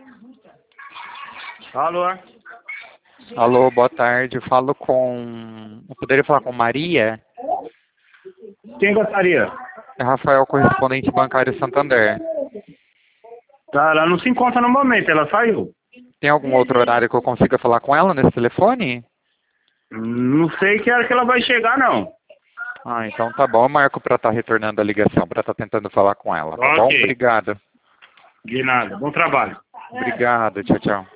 Alô? Alô, boa tarde. Eu falo com... Eu poderia falar com Maria? Quem gostaria? É Rafael, correspondente bancário Santander. Tá, ela não se encontra no momento, ela saiu. Tem algum outro horário que eu consiga falar com ela nesse telefone? Não sei que hora que ela vai chegar, não. Ah, então tá bom. Eu marco pra estar retornando a ligação, pra estar tentando falar com ela, tá bom? Ok. Obrigado. De nada. Bom trabalho. Obrigado. Tchau, tchau.